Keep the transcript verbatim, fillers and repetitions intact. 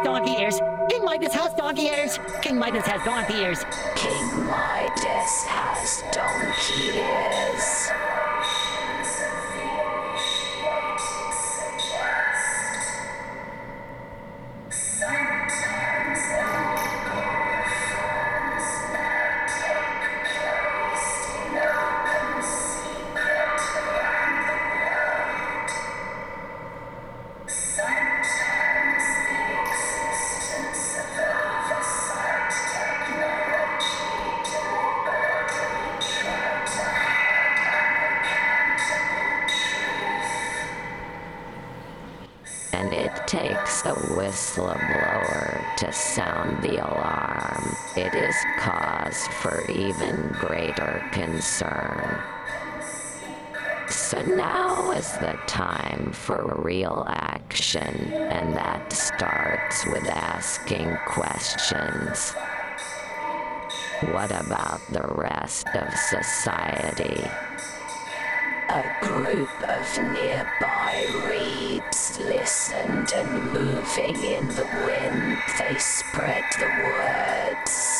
donkey ears. King Midas has donkey ears. King Midas has donkey ears. King Midas has donkey ears. And it takes a whistleblower to sound the alarm. It is cause for even greater concern. So now is the time for real action, and that starts with asking questions. What about the rest of society? A group of nearby reeds listened, and moving in the wind, they spread the words.